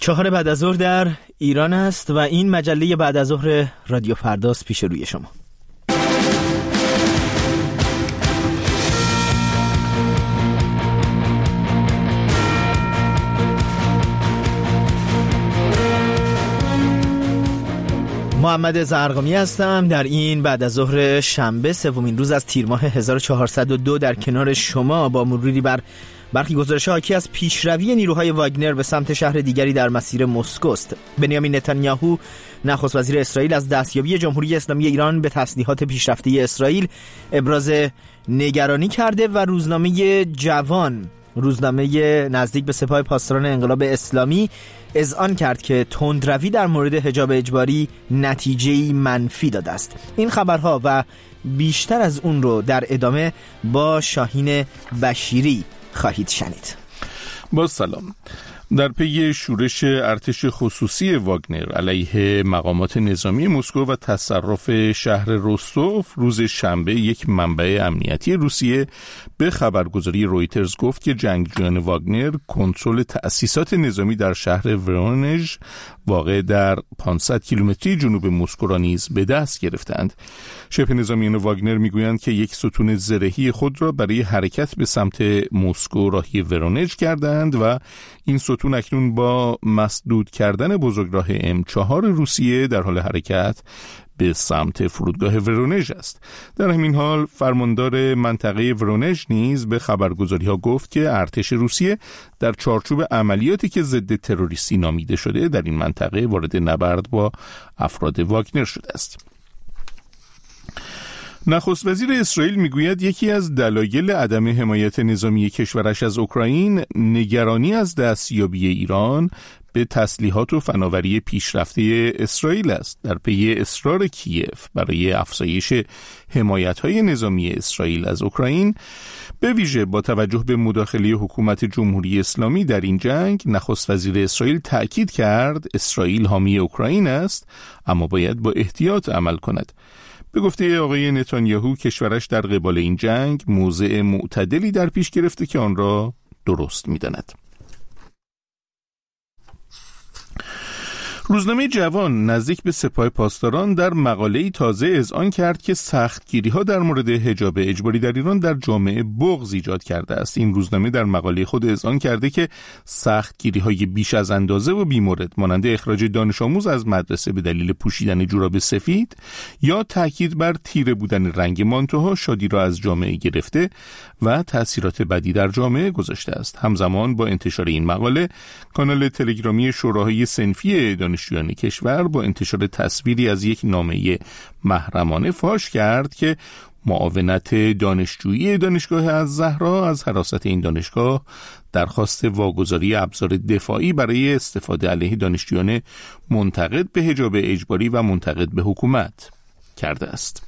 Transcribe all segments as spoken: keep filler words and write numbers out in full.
چهار بعد از ظهر در ایران است و این مجله بعد از ظهر رادیو فرداست پیش روی شما. محمد زرقامی هستم. در این بعد از ظهر شنبه سومین روز از تیر ماه هزار و چهارصد و دو در کنار شما با مروری بر برخی گزارش‌ها حاکی از پیشروی نیروهای واگنر به سمت شهر دیگری در مسیر مسکو است. بنیامین نتانیاهو نخست وزیر اسرائیل از دستیابی جمهوری اسلامی ایران به تسلیحات پیشرفته اسرائیل ابراز نگرانی کرده و روزنامه جوان، روزنامه نزدیک به سپاه پاسداران انقلاب اسلامی، اذعان کرد که تندروی در مورد حجاب اجباری نتیجه‌ای منفی داده است. این خبرها و بیشتر از اون رو در ادامه با شاهین بشیری خواهید شنید. با سلام. در پی شورش ارتش خصوصی واگنر علیه مقامات نظامی مسکو و تصرف شهر روستوف، روز شنبه یک منبع امنیتی روسیه به خبرگزاری رویترز گفت که جنگجویان واگنر کنترل تأسیسات نظامی در شهر ورونژ واقع در پانصد کیلومتری جنوب مسکو را نیز به دست گرفتند. شبه نظامیان واگنر میگویند که یک ستون زرهی خود را برای حرکت به سمت مسکو راهی ورونژ کردند و این ستون اکنون با مسدود کردن بزرگراه ام چهار روسیه در حال حرکت به سمت فرودگاه ورونژ است. در همین حال فرماندار منطقه ورونژ نیز به خبرگزاری‌ها گفت که ارتش روسیه در چارچوب عملیاتی که ضد تروریستی نامیده شده در این منطقه وارد نبرد با افراد واگنر شده است. نخست وزیر اسرائیل میگوید یکی از دلایل عدم حمایت نظامی کشورش از اوکراین نگرانی از دستیابی ایران به تسلیحات و فناوری پیشرفته اسرائیل است. در پی اصرار کیف برای افزایش حمایت‌های نظامی اسرائیل از اوکراین، به ویژه با توجه به مداخله حکومت جمهوری اسلامی در این جنگ، نخست وزیر اسرائیل تأکید کرد اسرائیل حامی اوکراین است، اما باید با احتیاط عمل کند. به گفته آقای نتانیاهو، کشورش در قبال این جنگ موضع معتدلی در پیش گرفته که آن را درست می‌داند. روزنامه جوان نزدیک به سپاه پاسداران در مقاله‌ای تازه اذعان کرد که سختگیری‌ها در مورد حجاب اجباری در ایران در جامعه بغض ایجاد کرده است. این روزنامه در مقاله خود اذعان کرده که سختگیری‌های بیش از اندازه و بیمورد مانند اخراج دانش آموز از مدرسه به دلیل پوشیدن جوراب سفید یا تاکید بر تیره بودن رنگ مانتوها شادی را از جامعه گرفته و تأثیرات بدی در جامعه گذاشته است. همزمان با انتشار این مقاله، کانال تلگرامی شوراهای صنفی دانشجویان کشور با انتشار تصویری از یک نامه محرمانه فاش کرد که معاونت دانشجویی دانشگاه الزهرا از حراست این دانشگاه درخواست واگذاری ابزار دفاعی برای استفاده علیه دانشجویان منتقد به حجاب اجباری و منتقد به حکومت کرده است.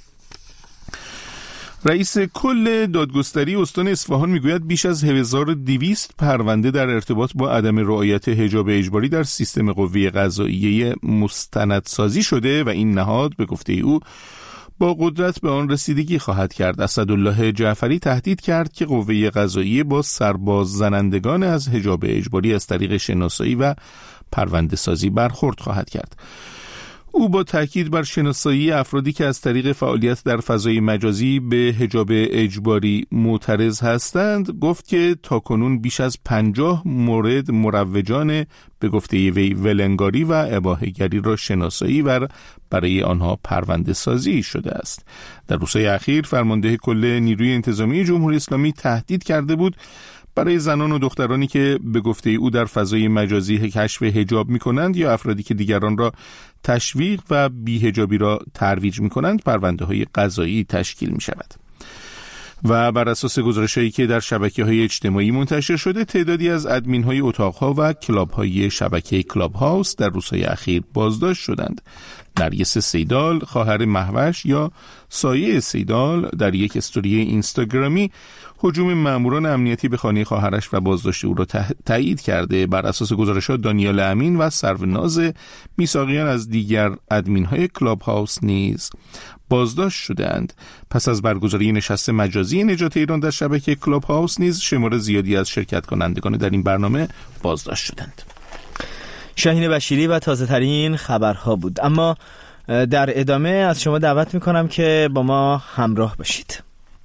رئیس کل دادگستری استان اصفهان میگوید بیش از هزار و دویست پرونده در ارتباط با عدم رعایت حجاب اجباری در سیستم قوه قضاییه مستندسازی شده و این نهاد به گفته او با قدرت به آن رسیدگی خواهد کرد. اسدالله جعفری تهدید کرد که قوه قضاییه با سرباز زنندگان از حجاب اجباری از طریق شناسایی و پرونده سازی برخورد خواهد کرد. او با تاکید بر شناسایی افرادی که از طریق فعالیت در فضای مجازی به حجاب اجباری معترض هستند گفت که تاکنون بیش از پنجاه مورد مروجان به گفته وی ولنگاری و اباحه‌گری را شناسایی و برای آنها پرونده سازی شده است. در روزهای اخیر فرمانده کل نیروی انتظامی جمهوری اسلامی تهدید کرده بود برای زنان و دخترانی که به گفته او در فضای مجازی کشف حجاب می کنند یا افرادی که دیگران را تشویق و بی‌حجابی را ترویج می کنند پرونده های قضایی تشکیل می شود. و بر اساس گزارش‌هایی که در شبکه‌های اجتماعی منتشر شده، تعدادی از ادمین‌های اتاق‌ها و کلاب‌های شبکه کلاب هاوس در روزهای اخیر بازداشت شدند. نرگس سیدال، خواهر مهوش یا سایه سیدال، در یک استوری اینستاگرامی هجوم ماموران امنیتی به خانه خواهرش و بازداشت او را تایید کرده. بر اساس گزارشات دانیال امین و سروناز میثاقیان از دیگر ادمین‌های کلاب هاوس نیز بازداشت شدند. پس از برگزاری نشست مجازی نجات ایران در شبکه کلاب هاوس نیز شمار زیادی از شرکت کنندگان در این برنامه بازداشت شدند. شاهین بشیری و تازه ترین خبرها بود. اما در ادامه از شما دعوت میکنم که با ما همراه باشید.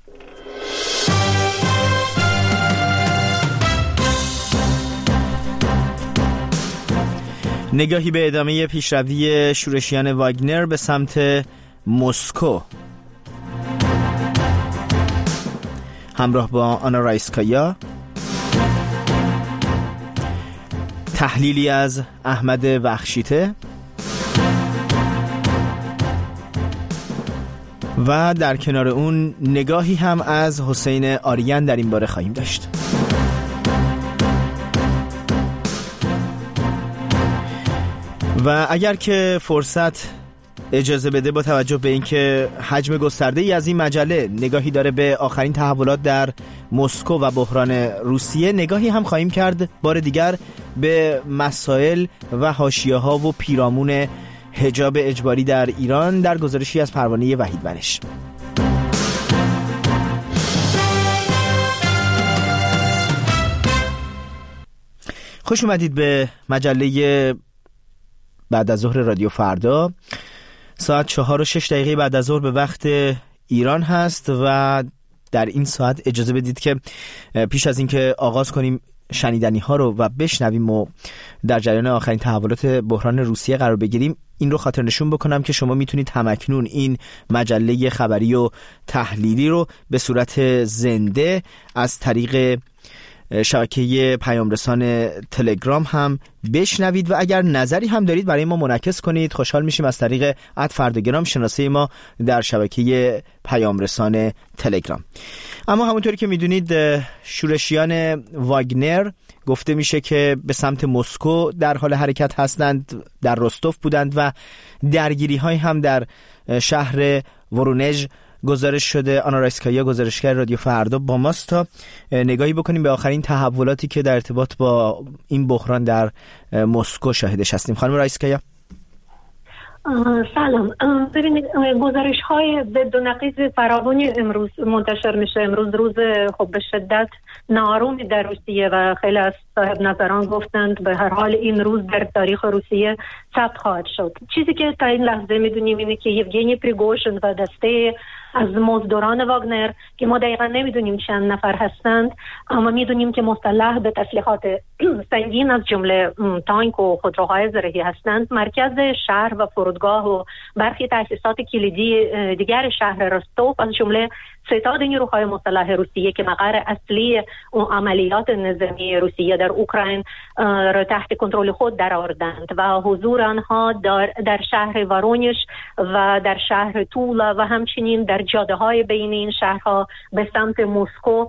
نگاهی به ادامه پیشروی شورشیان واگنر به سمت مسکو، همراه با آنا رایسکایا. تحلیلی از احمد وخشیته و در کنار اون نگاهی هم از حسین آریان در این باره خواهیم داشت. و اگر که فرصت اجازه بده، با توجه به اینکه حجم گسترده‌ای از این مجله نگاهی داره به آخرین تحولات در مسکو و بحران روسیه، نگاهی هم خواهیم کرد بار دیگر به مسائل و حاشیه‌ها و پیرامون حجاب اجباری در ایران در گزارشی از پروانه وحید ونش. خوش اومدید به مجله بعد از ظهر رادیو فردا. ساعت چهار و شش دقیقه بعد از ظهر به وقت ایران هست و در این ساعت اجازه بدید که پیش از اینکه آغاز کنیم شنیدنی ها رو و بشنویم و در جریان آخرین تحولات بحران روسیه قرار بگیریم، این رو خاطر نشون بکنم که شما میتونید همکنون این مجله خبری و تحلیلی رو به صورت زنده از طریق شبکه پیام رسان تلگرام هم بشنوید و اگر نظری هم دارید برای ما منعکس کنید. خوشحال میشیم از طریق ات فردگرام شناسه ما در شبکه پیام رسان تلگرام. اما همونطوری که میدونید شورشیان واگنر گفته میشه که به سمت مسکو در حال حرکت هستند، در رستوف بودند و درگیری های هم در شهر ورونژ گزارش شده. آنا رایسکایا گزارشگر رادیو فردا با ماست تا نگاهی بکنیم به آخرین تحولاتی که در ارتباط با این بحران در مسکو شاهدش هستیم. خانم رایسکایا سلام. ببینید گزارش های ضد و نقیض فراوانی امروز منتشر میشه. امروز روز خب به شدت ناآرومی در روسیه و خیلی از صاحب نظران گفتند به هر حال این روز در تاریخ روسیه ثبت خواهد شد. چیزی که تا این لحظه میدونیم اینه که یوگنی پریگوژن و دسته از مزدوران واگنر که ما دقیقا نمیدونیم چند نفر هستند، اما میدونیم که مسلح به تسلیحات سنگین از جمله تانک و خودروهای زرهی هستند، مرکز شهر و فرودگاه و برخی تأسیسات کلیدی دیگر شهر رستوف از جمله ستاد نیروهای مسلح روسیه که مقر اصلی عملیات نظامی روسیه در اوکراین را تحت کنترل خود درآوردند و حضور آنها در, در شهر وارونژ و در شهر تولا و همچنین در جاده های بین این شهرها به سمت مسکو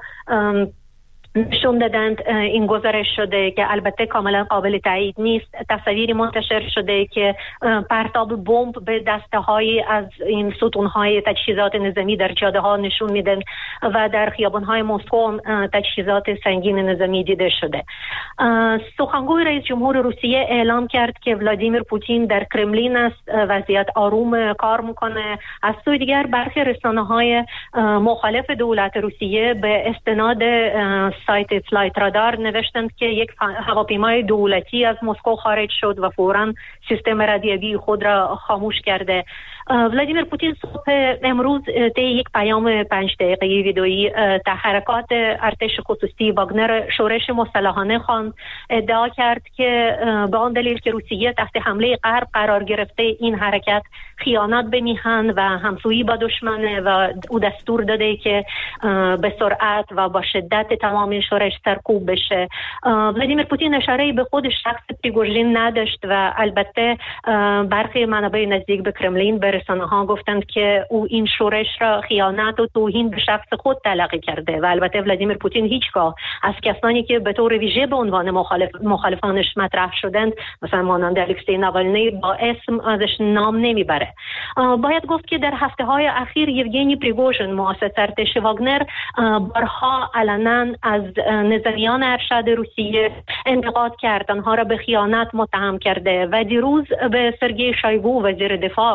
نشون دادند. این گزارش شده که البته کاملا قابل تایید نیست. تصاویری منتشر شده که پرتاب بمب به دسته های از این ستون های تجهیزات نظامی در جاده ها نشون میدن و در خیابان های مسکو تجهیزات سنگین نظامی دیده شده. سخنگوی رئیس جمهور روسیه اعلام کرد که ولادیمیر پوتین در کرملین است، وضعیت آروم کار میکنه. از سوی دیگر برخی رسانه های مخالف دولت روسیه به استناد سایت فلایت رادار نوشتند که یک هواپیمای دولتی از مسکو خارج شد و فوراً سیستم رادیویی خود را خاموش کرده. ولادیمیر پوتین صبح امروز طی یک پیام پنج دقیقه‌ای ویدئویی تحرکات ارتش خصوصی واگنر شورش مسلحانه خواند. ادعا کرد که به آن دلیل که روسیه تحت حمله غرب قرار گرفته این حرکت خیانت به میهن و همسویی با دشمنه و او دستور داده که به سرعت و با شدت تمام شورش سرکوب بشه. ولادیمیر پوتین اشاره‌ای به خود شخص پریگوژین نداشت و البته برخی منابع نزدیک به کرملین به رسانه ها گفتند که او این شورش را خیانت و توهین به شخص خود تلقی کرده و البته ولادیمیر پوتین هیچگاه از کسانی که به طور ویژه به عنوان مخالف مخالفانش مطرح شدند مثلا مانند الکسی ناوالنی با اسم ازش نام نمیبره. باید گفت که در هفته های اخیر یوگنی پریگوژن مؤسس ارتش واگنر بارها علنا از نظامیان ارشد روسیه انتقاد کرد، آنها را به خیانت متهم کرده و دیروز به سرگئی شایگو وزیر دفاع و والری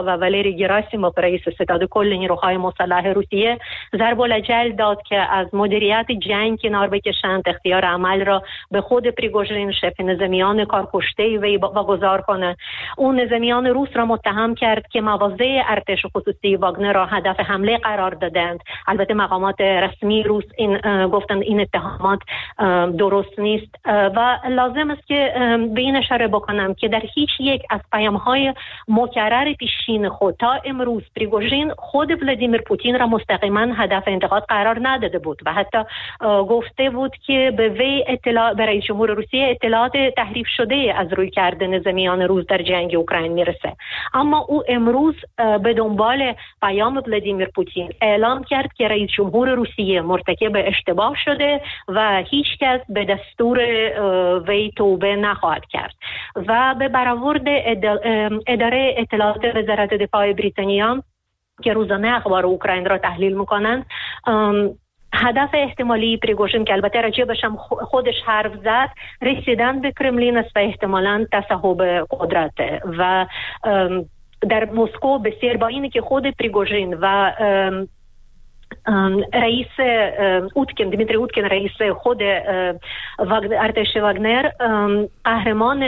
ویتالی گراسیموف رئیس ستاد کل نیروهای مسلح روسیه ضرب الاجل داد که از مدیریت جنگ کنار بکشند، اختیار عمل را به خود پریگوژین شبه نظامیان کارکشته وی واگذار کنه. اون نظامیان روس را متهم کرد که مواضع ارتش خصوصی واگنر را هدف حمله قرار دادند. البته مقامات رسمی روس این گفتند این اتهامات درست نیست و لازم است که به این اشاره بکنم که در هیچ یک از پیام‌های مکرر پیشین خود تا امروز پریگوژین خود ولادیمیر پوتین را مستقیما هدف انتقاد قرار نداده بود و حتی گفته بود که به وی اطلاع به رئیس جمهور روسیه اطلاعات تحریف شده از روی کرده نظامیان روس در جنگ اوکراین میرسه. اما او امروز به دنبال پیام ولادیمیر پوتین اعلام کرد که رئیس جمهور روسیه مرتکب اشتباه شده و هیچ کس به دستور وی توبه نخواهد کرد و به برآورد اداره اطلاعات وزارت دفاع بریتانیا که روزانه اخبار اوکراین را تحلیل میکنند، هدف احتمالی پریگوژین که البته راجبش هم خودش حرف زد رسیدن به کرملین است و احتمالاً تصاحب قدرت و در مسکو بسیار با اینه که خود پریگوژین و رئیس اوتکن دمیتری اوتکن رئیس خود ارتش واگنر قهرمان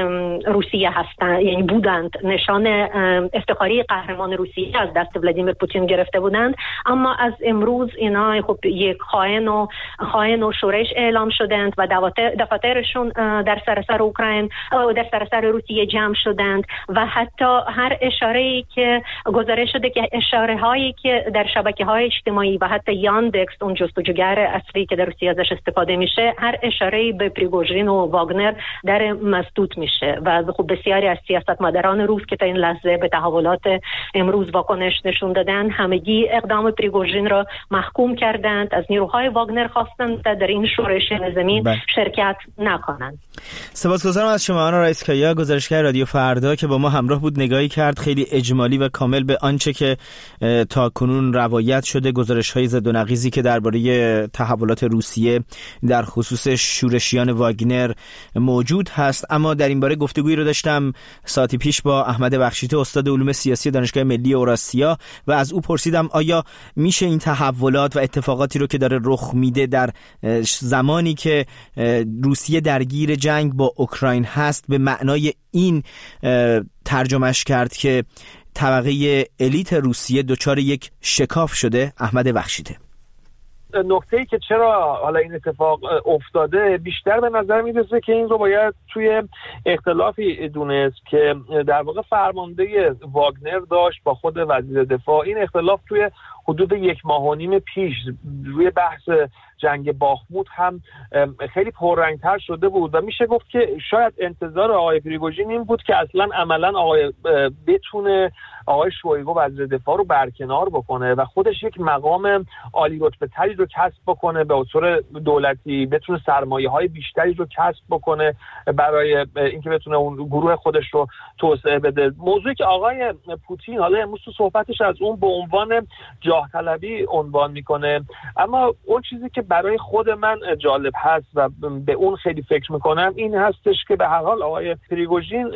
روسیه هستند، یعنی بودند، نشان افتخاری قهرمان روسیه از دست ولادیمیر پوتین گرفته بودند، اما از امروز اینا خب یک خائن و خائن و شورش اعلام شدند و دفاترشون در سراسر اوکراین در سراسر روسیه جمع شدند و حتی هر اشاره‌ای که گزارش شده که اشاره‌هایی که در شبکه‌های اجتماعی و حتی یاندکس اون جستجوگر اصلی که در روسیه ازش استفاده میشه، هر اشاره‌ای به پریگوژین و واگنر در مسدود میشه و خب بسیاری از سیاستمداران روس که تا این لحظه به تحولات امروز واکنش نشون دادن همگی اقدام پریگوژین را محکوم کردند. از نیروهای واگنر خواستند در این شورش نظامی شرکت نکنند. سپاسگزارم از شما آنا رایسکایا، گزارشگر رادیو فردا که با ما همراه بود، نگاهی کرد خیلی اجمالی و کامل به آنچه که تا کنون روایت شده، گزارش‌های ضد و نقیضی که درباره تحولات روسیه در خصوص شورشیان واگنر موجود هست. اما در این باره گفتگویی رو داشتم ساعتی پیش با احمد بخشیته، استاد علوم سیاسی دانشگاه ملی اوراسیا، و از او پرسیدم آیا میشه این تحولات و اتفاقاتی رو که داره رخ میده در زمانی که روسیه درگیر جنگ با اوکراین هست به معنای این ترجمهش کرد که طبقه الیت روسیه دچار یک شکاف شده؟ احمد بخشیده: نکته‌ای که چرا حالا این اتفاق افتاده بیشتر به نظر میرسه که این رو باید توی اختلافی دونست که در واقع فرمانده واگنر داشت با خود وزیر دفاع. این اختلاف توی حدود یک ماه و نیم پیش روی بحث جنگ باخموت هم خیلی پررنگتر شده بود و میشه گفت که شاید انتظار آقای پریگوژین این بود که اصلا عملا آقای بتونه آقای شویگو وزیر دفاع رو برکنار بکنه و خودش یک مقام عالی رتبه تری رو کسب بکنه، به اصول دولتی بتونه سرمایه های بیشتری رو کسب بکنه برای اینکه بتونه اون گروه خودش رو توسعه بده. موضوعی که آقای پوتین حالا امروز تو صحبتش از اون به عنوان جاه طلبی عنوان میکنه، اما اون چیزی که برای خود من جالب هست و به اون خیلی فکر میکنم این هستش که به هر حال آقای پریگوژین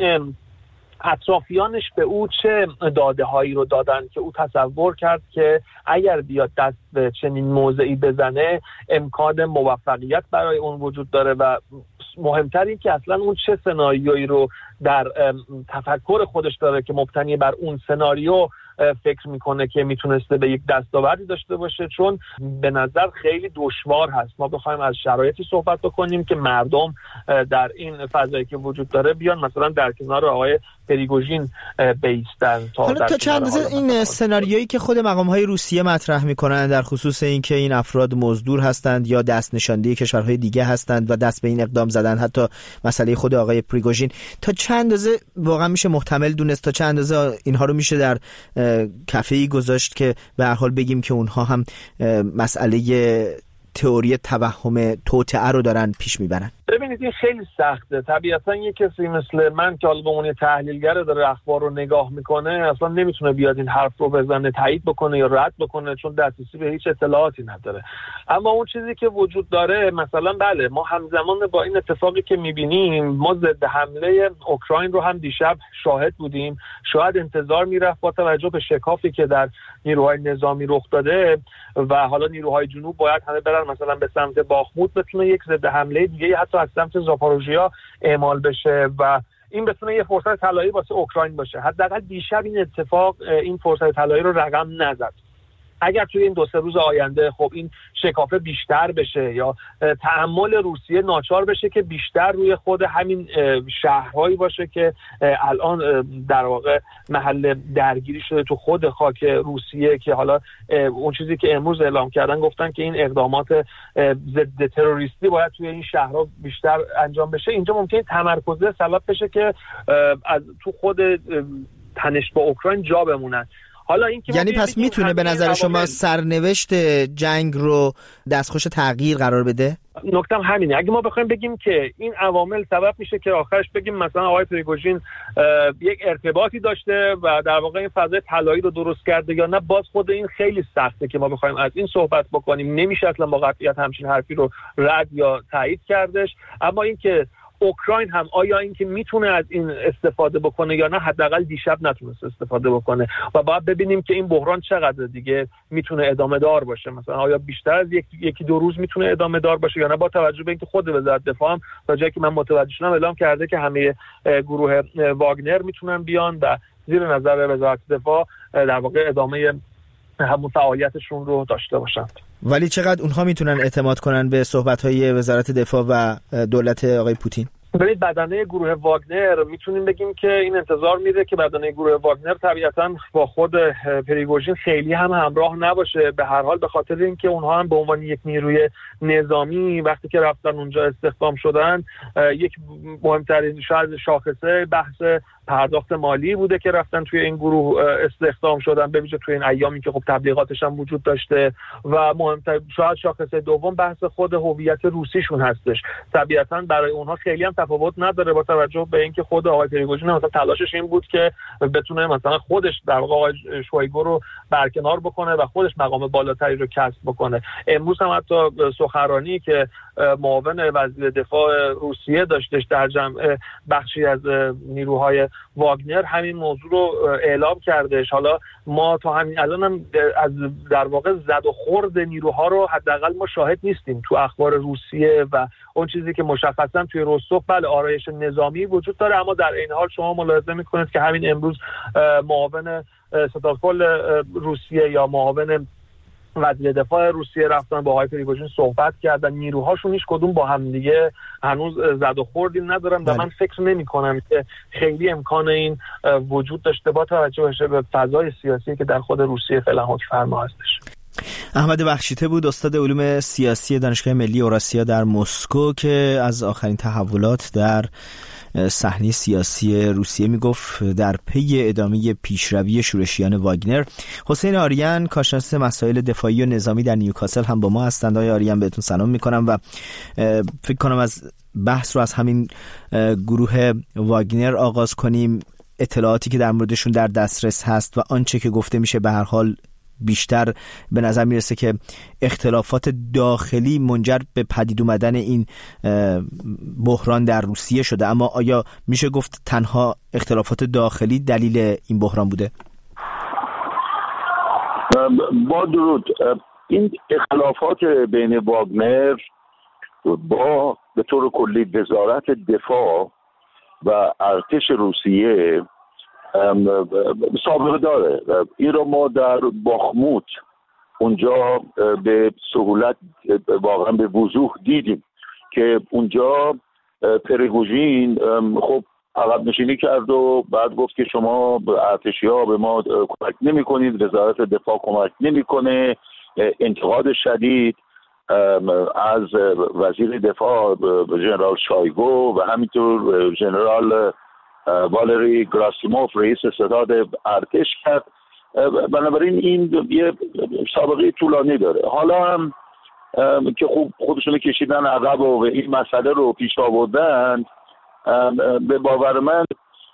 اطرافیانش به او چه داده هایی رو دادن که او تصور کرد که اگر بیاد دست به چنین موضعی بزنه امکان موفقیت برای اون وجود داره و مهمتر این که اصلا اون چه سناریویی رو در تفکر خودش داره که مبتنی بر اون سناریو فکر میکنه که میتونسته به یک دستاوردی داشته باشه، چون به نظر خیلی دشوار هست ما بخوایم از شرایطی صحبت بکنیم که مردم در این فضایی که وجود داره بیان مثلا در کنار آقای پریگوژین بیستن. حالا تا چند اندازه این سناریویی که خود مقام‌های روسیه مطرح میکنن در خصوص اینکه این افراد مزدور هستند یا دست نشانده کشورهای دیگه هستند و دست به این اقدام زدن، حتی مسئله خود آقای پریگوژین، تا چند اندازه واقعا میشه محتمل دونست، تا چند اندازه اینها رو میشه در کفه‌ای گذاشت که به هر حال بگیم که اونها هم مسئله تئوری توهم توطئه رو دارن پیش میبرن؟ ببینید این خیلی سخته. طبیعتا یک کسی مثل من که حالا به عنوان تحلیلگر داره اخبار رو نگاه میکنه اصلا نمیتونه بیاد این حرف رو بزنه، تایید بکنه یا رد بکنه، چون دسترسی به هیچ اطلاعاتی نداره. اما اون چیزی که وجود داره مثلا بله ما همزمان با این اتفاقی که میبینیم ما ضد حمله اوکراین رو هم دیشب شاهد بودیم. شاید انتظار میرفت با توجه به شکافی که در نیروهای نظامی رخ داده و حالا نیروهای جنوب باید همه برن مثلا به سمت باخموت، بتونه یک ضد حمله دیگه حتی از سمت زاپاروژیا اعمال بشه و این بتونه یه فرصت طلایی واسه اوکراین باشه. حداقل دیشب این اتفاق این فرصت طلایی رو رقم نزد. اگر توی این دو سه روز آینده خب این شکافه بیشتر بشه یا تحمل روسیه ناچار بشه که بیشتر روی خود همین شهرهایی باشه که الان در واقع محل درگیری شده تو خود خاک روسیه، که حالا اون چیزی که امروز اعلام کردن گفتن که این اقدامات ضد تروریستی باید توی این شهرها بیشتر انجام بشه، اینجا ممکنه تمرکز سبب بشه که از تو خود تنش با اوکراین جا بمونن. حالا این یعنی پس میتونه به نظر شما سرنوشت جنگ رو دستخوش تغییر قرار بده؟ نکتم همینه. اگه ما بخوایم بگیم که این عوامل سبب میشه که آخرش بگیم مثلا آقای پریگوژین یک ارتباطی داشته و در واقع این فضای طلایی رو درست کرده یا نه، باز خود این خیلی سخته که ما بخوایم از این صحبت بکنیم. نمیشه اصلا با قطعیت همچین حرفی رو رد یا تایید کردش. اما این که اوکراین هم آیا این که میتونه از این استفاده بکنه یا نه، حداقل دیشب نتونست استفاده بکنه و باید ببینیم که این بحران چقدر دیگه میتونه ادامه دار باشه. مثلا آیا بیشتر از یک، یکی دو روز میتونه ادامه دار باشه یا نه، با توجه به اینکه خود وزارت دفاع هم تا جایی که من متوجه شدم اعلام کرده که همه گروه واگنر میتونن بیان و زیر نظر وزارت دفاع در واقع ادامه همون فعالیتشون رو داشته باشند. ولی چقدر اونها میتونن اعتماد کنن به صحبت‌های وزارت دفاع و دولت آقای پوتین؟ ببینید بدنه گروه واگنر میتونیم بگیم که این انتظار میره که بدنه گروه واگنر طبیعتاً با خود پریگوژین خیلی هم همراه نباشه. به هر حال به خاطر اینکه اونها هم به عنوان یک نیروی نظامی وقتی که رفتن اونجا استخدام شدن، یک مهمترین شاید شاخصه بحث پرداخت مالی بوده که رفتن توی این گروه استخدام شدن، به ویژه توی این ایامی که خب تبلیغاتش هم وجود داشته. و مهمتر شاید شاخصه دوم بحث خود هویت روسیشون هستش. طبیعتاً برای اونها خیلی هم تفاوت نداره با توجه به اینکه خود آقای پریگوژین مثلا تلاشش این بود که بتونه مثلا خودش در واقع آقای شویگو رو برکنار بکنه و خودش مقام بالاتری رو کسب بکنه. امروز هم حتی سخنرانی که معاون وزیر دفاع روسیه داشتش در جمع بخشی از نیروهای واگنر همین موضوع رو اعلام کردش. حالا ما تا همین الان هم از در واقع زد و خورد نیروها رو حداقل ما شاهد نیستیم تو اخبار روسیه و اون چیزی که مشخصا توی رستوف بله آرایش نظامی وجود داره، اما در این حال شما ملاحظه میکنید که همین امروز معاون ستادکل روسیه یا معاون وزیر دفاع روسیه رفتن با آقای پریگوژین صحبت کردن. نیروهاشون هیچ کدوم با هم دیگه هنوز زد و خوردی ندارن و من فکر نمی کنم که خیلی امکان این وجود داشته با توجه به فضای سیاسی که در خود روسیه فعلا حکم فرما هستش. احمد بخشیته بود، استاد علوم سیاسی دانشگاه ملی اوراسیا در مسکو، که از آخرین تحولات در صحنه سیاسی روسیه میگفت در پی ادامه پیشروی شورشیان واگنر. حسین آریان کارشناس مسائل دفاعی و نظامی در نیوکاسل هم با ما هستند. آقای آریان بهتون سلام میکنم و فکر کنم از بحث رو از همین گروه واگنر آغاز کنیم. اطلاعاتی که در موردشون در دسترس هست و آنچه که گفته میشه به هر حال بیشتر به نظر میرسه که اختلافات داخلی منجر به پدید اومدن این بحران در روسیه شده، اما آیا میشه گفت تنها اختلافات داخلی دلیل این بحران بوده؟ با درود، این اختلافات بین واگنر با به طور کلی وزارت دفاع و ارتش روسیه سابقه داره. این رو ما در باخموت اونجا به سهولت واقعا به وضوح دیدیم که اونجا پریگوژین خب عقب نشینی کرد و بعد گفت که شما ارتشی ها به ما کمک نمی کنید، وزارت دفاع کمک نمی کنه. انتقاد شدید از وزیر دفاع ژنرال شایگو و همینطور ژنرال والری گراسیموف رئیس ستاد ارتش کرد. بنابراین این یه سابقه طولانی داره. حالا هم که خوب خودشون کشیدن عقب و این مسئله رو پیش آوردن، به باور من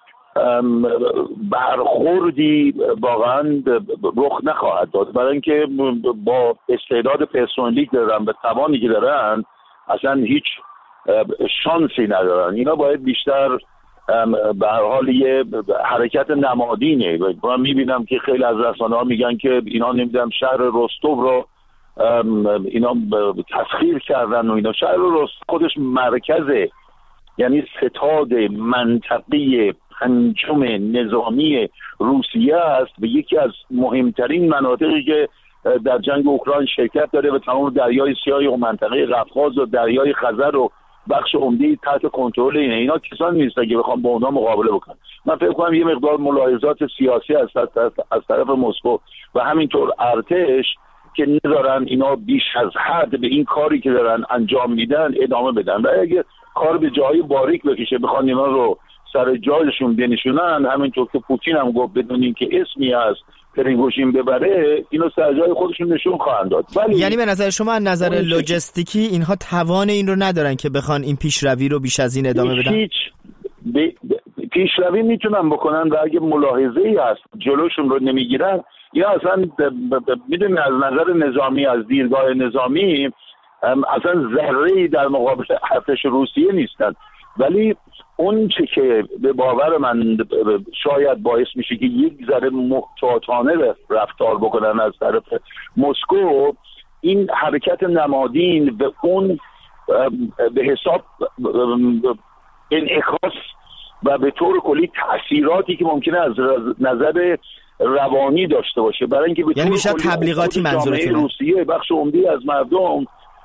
برخوردی واقعا رخ نخواهد داد، برای اینکه با استعداد پرسنلی دارن، به توانی که دارن، اصلا هیچ شانسی ندارن. اینا باید بیشتر به هر حال یه حرکت نمادینه. من میبینم که خیلی از رسانه ها میگن که اینا نمیدونم شهر رستو رو اینا تسخیر کردن و اینا. شهر رستو خودش مرکزه، یعنی ستاد منطقی پنجم نظامی روسیه است و یکی از مهمترین مناطقی که در جنگ اوکراین شرکت داره و تمام دریای سیاه و منطقه قفقاز و دریای خزر و بخش عمده تحت کنترل اینه. اینا کسانی نیستن که بخوام با اونها مقابله بکنن. من فکر کنم یه مقدار ملاحظات سیاسی از طرف از طرف مسکو و همینطور ارتش که نذارن اینا بیش از حد به این کاری که دارن انجام میدن ادامه بدن. و اگه کار به جای باریک بکشه، بخوان اینا رو سر جایشون بنشونن، همینطور که پوتین هم گفت بدون اینکه اسمی از پریگوژین ببره، اینو سر جای خودشون نشون خواهند داد. ولی یعنی به نظر شما از نظر لوجستیکی اینها توان این رو ندارن که بخوان این پیشروی رو بیش از این ادامه بدن؟ هیچ ب... پیشروی میتونن بکنن و اگه ملاحظه‌ای هست جلوشون رو نمیگیرن، یا اصلا ب... ب... میدونن از نظر نظامی، از دیدگاه نظامی اصلا ذره‌ای در مقابل ارتش روسیه نیستن. ولی اون چه که به باور من شاید باعث میشه که یک ذره محتاطانه رفتار بکنن از طرف مسکو، این حرکت نمادین به اون به حساب انعکاس و به طور کلی تأثیراتی که ممکنه از نظر روانی داشته باشه، برای اینکه به یعنی طور میشه تبلیغاتی منظورتونه. روسیه بخش عمده از مردم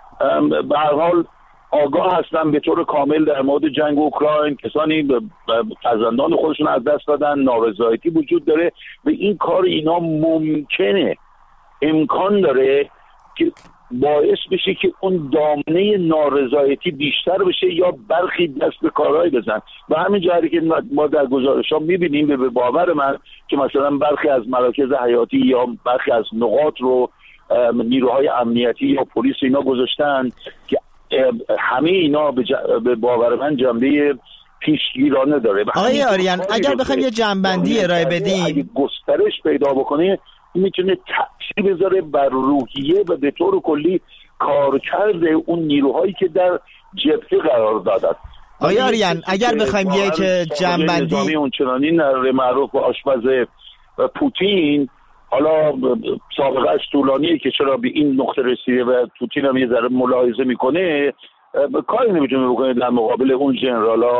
به هر حال آگاه هستن به طور کامل در مورد جنگ اوکراین، کسانی فرزندان خودشون از دست دادن، نارضایتی وجود داره و این کار اینا ممکنه امکان داره که باعث بشه که اون دامنه نارضایتی بیشتر بشه یا برخی دست به کارهای بزن. و همین جهری که ما در گزارش‌ها می‌بینیم به باور من که مثلا برخی از مراکز حیاتی یا برخی از نقاط رو نیروهای امنیتی یا پلیس اینا گذاشتن که همه اینا به, ج... به باور من جنبه پیشگیرانه داره. آقای آریان اگر بخوایم یه جنبندی ارائه بدیم، اگه گسترش پیدا بکنه میتونه تأثیر بذاره بر روحیه و به طور کلی کارکرد اون نیروهایی که در جبهه قرار دادن. آقای آریان اگر بخوایم یک جنبندی اون چنانی نره معروف و آشپز پوتین، حالا سابقهش طولانیه که چرا به این نقطه رسیده و پوتین هم یه ذره ملاحظه میکنه، کاری نمیتونه بکنه در مقابل اون ژنرالا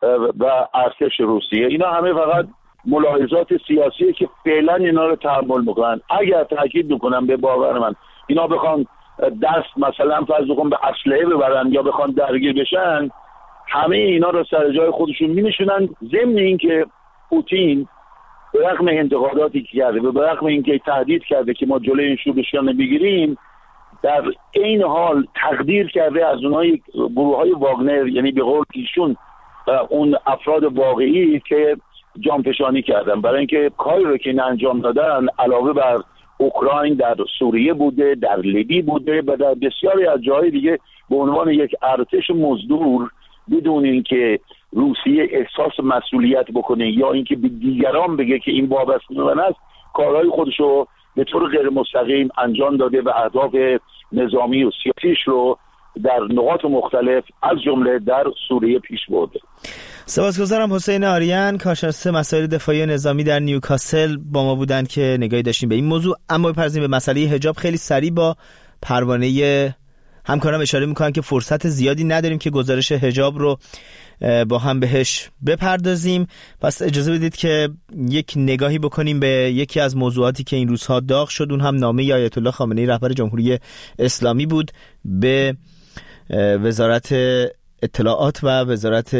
و ارتش روسیه. اینا همه فقط ملاحظات سیاسیه که فعلا اینا رو تحمل میکنن. اگر تاکید میکنم به باور من اینا بخوان دست مثلا فرض کن به اسلحه ببرن یا بخوان درگیر بشن، همه اینا رو سر جای خودشون مینشونن، ضمن اینکه پوتین به رغم انتقاداتی که کرده و به رغم اینکه تهدید کرده که ما جلوی این شورشیان بگیریم، در این حال تقدیر کرده از اونهای گروه‌های واگنر، یعنی به قول ایشون اون افراد واقعی که جانفشانی کردن، برای اینکه کاری رو که این انجام دادن علاوه بر اوکراین در سوریه بوده، در لیبی بوده و در بسیاری از جاهای دیگه به عنوان یک ارتش مزدور بدون اینکه روسیه احساس مسئولیت بکنه یا اینکه به دیگران بگه که این وابسته به من است، کارهای خودشو به طور غیر مستقیم انجام داده و اهداف نظامی و سیاسیش رو در نقاط مختلف از جمله در سوریه پیش برده. سپاسگزارم. حسین آریان، کارشناس مسائل دفاعی نظامی در نیوکاسل با ما بودن که نگاهی داشتیم به این موضوع. اما بپرسیم به مسئله حجاب. خیلی سریع با پروانه همکارم اشاره میکنن که فرصت زیادی نداریم که گزارش حجاب رو با هم بهش بپردازیم، پس اجازه بدید که یک نگاهی بکنیم به یکی از موضوعاتی که این روزها داغ شد. اون هم نامه آیت الله خامنه‌ای رهبر جمهوری اسلامی بود به وزارت اطلاعات و وزارت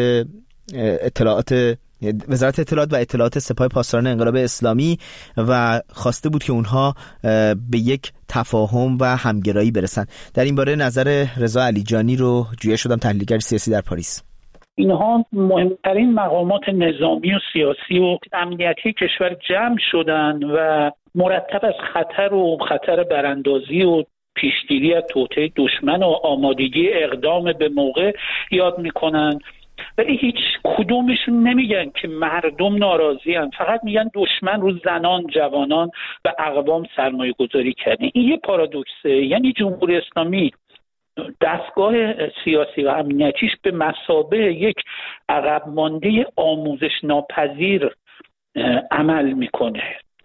اطلاعات وزارت اطلاعات و اطلاعات سپاه پاسداران انقلاب اسلامی و خواسته بود که اونها به یک تفاهم و همگرایی برسن. در این باره نظر رضا علیجانی رو جویا شدم، تحلیلگر سیاسی در پاریس. اینها مهمترین مقامات نظامی و سیاسی و امنیتی کشور جمع شدن و مرتب از خطر و خطر براندازی و پیشگیری از توطئه دشمن و آمادگی اقدام به موقع یاد میکنن، ولی هیچ کدومشون نمیگن که مردم ناراضی هن. فقط میگن دشمن رو زنان، جوانان و اقوام سرمایه گذاری کرده. این یه پارادوکسه. یعنی جمهوری اسلامی دستگاه سیاسی و امنیتیش به مثابه یک عقب مانده آموزش ناپذیر عمل میکنه.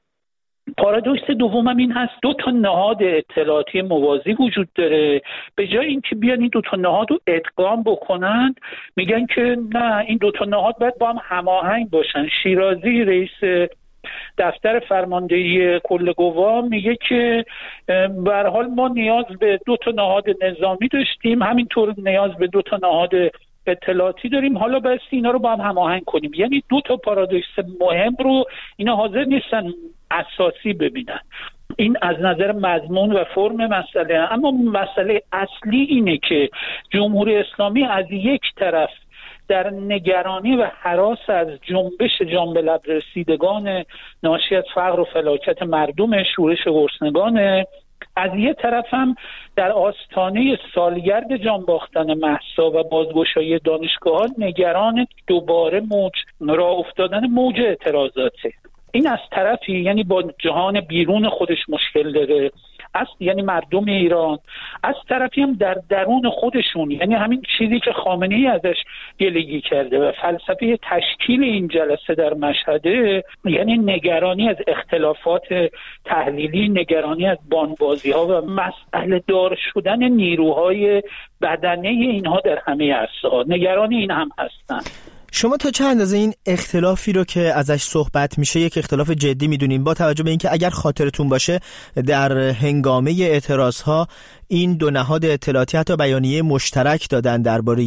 پارادوکس دومم این هست، دو تا نهاد اطلاعاتی موازی وجود داره. به جای اینکه بیان این دو تا نهاد رو ادغام بکنن، میگن که نه، این دو تا نهاد باید با هم هماهنگ باشن. شیرازی رئیس دفتر فرماندهی کل قوا میگه که به هر حال ما نیاز به دو تا نهاد نظامی داشتیم، همینطور نیاز به دو تا نهاد اطلاعاتی داریم، حالا بس اینا رو با هم هماهنگ کنیم. یعنی دو تا پارادوکس مهم رو اینا حاضر نیستن اساسی ببینن. این از نظر مضمون و فرم مسئله. اما مسئله اصلی اینه که جمهوری اسلامی از یک طرف در نگرانی و هراس از جنبش جان به لب رسیدگان ناشی از فقر و فلاکت مردم، شورش گرسنگان، از یه طرف هم در آستانه سالگرد جان باختن مهسا و بازگشایی دانشگاه‌ها نگران دوباره موج راه افتادن موج اعتراضاته. این از طرفی یعنی با جهان بیرون خودش مشکل داره، از یعنی مردم ایران، از طرفی هم در درون خودشون، یعنی همین چیزی که خامنه‌ای ازش گلگی کرده و فلسفه تشکیل این جلسه در مشهده، یعنی نگرانی از اختلافات تحلیلی، نگرانی از بانبازی‌ها و مسئله دار شدن نیروهای بدنه اینها در همه عرصه‌ها. نگرانی این هم هستن. شما تا چه اندازه این اختلافی رو که ازش صحبت میشه یک اختلاف جدی میدونین، با توجه به اینکه اگر خاطرتون باشه در هنگامه اعتراضها این دو نهاد اطلاعاتی حتی بیانیه مشترک دادن درباره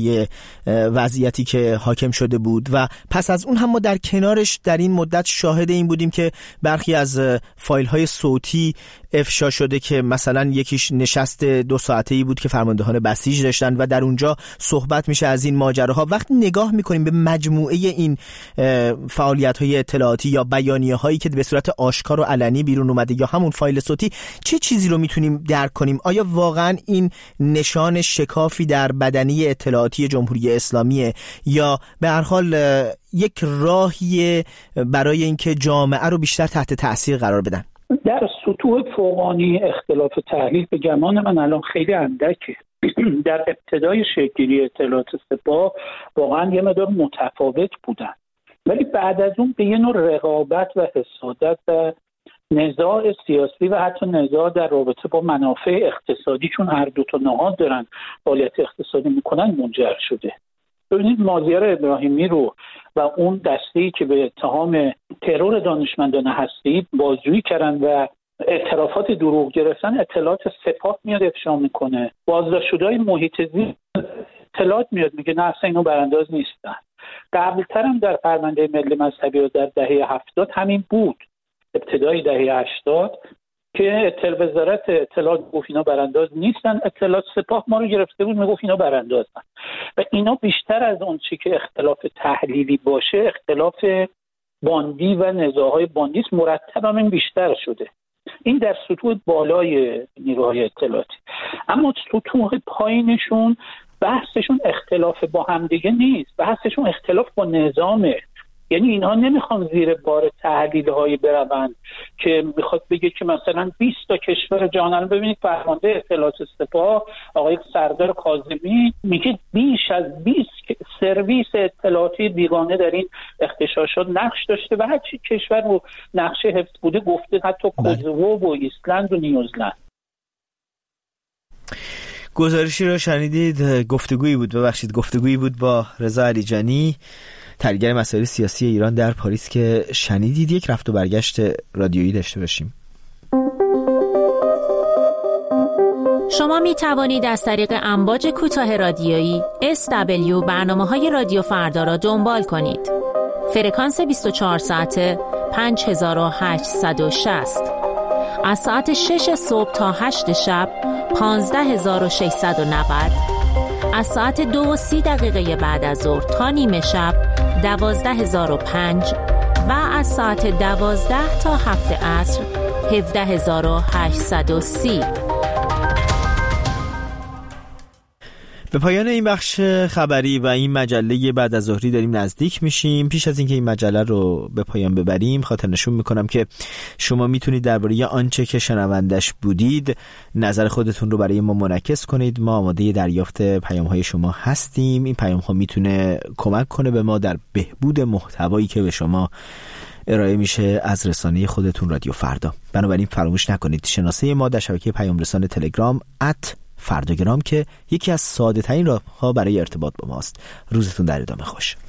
وضعیتی که حاکم شده بود و پس از اون هم ما در کنارش در این مدت شاهد این بودیم که برخی از فایل‌های صوتی افشا شده که مثلا یکیش نشست دو ساعته‌ای بود که فرماندهان بسیج داشتن و در اونجا صحبت میشه از این ماجراها. وقتی نگاه میکنیم به مجموعه این فعالیت‌های اطلاعاتی یا بیانیه‌هایی که به صورت آشکار و علنی بیرون اومده یا همون فایل صوتی، چه چیزی رو میتونیم درک کنیم؟ آیا واقعا این نشان شکافی در بدنه اطلاعاتی جمهوری اسلامیه یا به هر حال یک راهی برای اینکه جامعه رو بیشتر تحت تأثیر قرار بدن؟ در سطوح فوقانی اختلاف تحلیل به گمان من الان خیلی اندکه. در ابتدای شکل‌گیری اطلاعات سپاه واقعا یه مقدار متفاوت بودن، ولی بعد از اون به یه نوع رقابت و حسادت و نزاع سیاسی و حتی نزاع در رابطه با منافع اقتصادی، چون هر دو تا نهاد دارن فعالیت اقتصادی میکنن، منجر شده. ببینید مازیار ابراهیمی رو و اون دسته‌ای که به اتهام ترور دانشمندان هسته‌ای بازجویی کردن و اعترافات دروغ گرفتن، اطلاعات سپاه میاد افشا میکنه. بازداشت‌شده‌های محیط زیست اطلاعات میاد میگه نه اصلا اینو برانداز نیستن. قبل‌تر هم در فرمانده ملی مذهبی و در دهه هفتاد همین بود، ابتدای دهه هشتاد که اطلاع وزارت اطلاعات گفت اینا برانداز نیستن، اطلاعات سپاه ما رو گرفته بود میگفت اینا براندازن. و اینا بیشتر از اون چی که اختلاف تحلیلی باشه، اختلاف باندی و نزاع‌های باندی مرتب هم این بیشتر شده. این در سطوح بالای نیروهای اطلاعاتی. اما سطوح پایینشون بحثشون اختلاف با همدیگه نیست، بحثشون اختلاف با نظامه. یعنی اینها نمیخوان زیر بار تحلیل‌های بروند که میخواد بگه که مثلا بیست تا کشور جهان، ببینید فرمانده اطلاعات سپاه آقای سردار کاظمی میگه بیش از بیست سرویس اطلاعاتی بیگانه در این اغتشاشات نقش داشته و هر چی کشور رو نقشه حفظ بوده گفته، حتی کوزوو و ایسلند و نیوزلند. گزارشی رو شنیدید، گفتگویی بود ببخشید گفتگویی بود با رضا علیجانی، تحلیلگر مسائل سیاسی ایران در پاریس که شنیدید. یک رفت و برگشت رادیویی داشته باشیم. شما می توانید از طریق امواج کوتاه رادیویی اس دبلیو برنامه‌های رادیو فردا را دنبال کنید. فرکانس بیست و چهار ساعته پنج هزار و هشتصد و شصت، از ساعت شش صبح تا هشت شب پانزده هزار و ششصد و نود، از ساعت دو و سی دقیقه بعد از ظهر تا نیمه شب دوازده هزار و پنج و از ساعت دوازده تا هفت عصر هفده هزار و هشتصد و سی. به پایان این بخش خبری و این مجله بعد از ظهری داریم نزدیک میشیم. پیش از اینکه این مجله رو به پایان ببریم خاطر نشون میکنم که شما میتونید درباره آنچه که شنوندش بودید نظر خودتون رو برای ما منعکس کنید. ما آماده دریافت پیام های شما هستیم. این پیام ها میتونه کمک کنه به ما در بهبود محتوایی که به شما ارائه میشه از رسانه خودتون رادیو فردا. بنابراین فراموش نکنید شناسه ما در شبکه پیام رسان تلگرام ات فرداگرام که یکی از ساده ترین راه ها برای ارتباط با ماست. روزتون در ادامه خوش.